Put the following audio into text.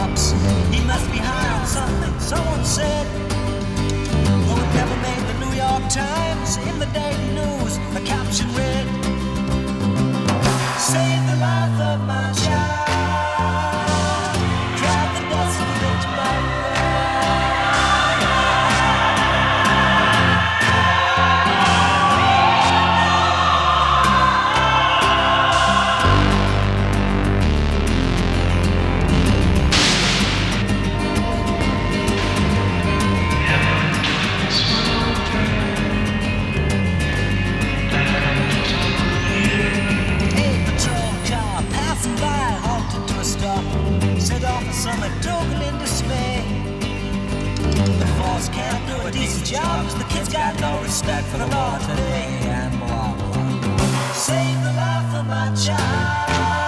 cops. He must be high on something, someone said. Though it never made the New York Times, in the daily news, the caption read, "Save the life of my child. Drive the dust into my set off a summer token in dismay. The force can't do a decent job, 'cause the kids got no respect for the law today, and blah blah. Save the life of my child.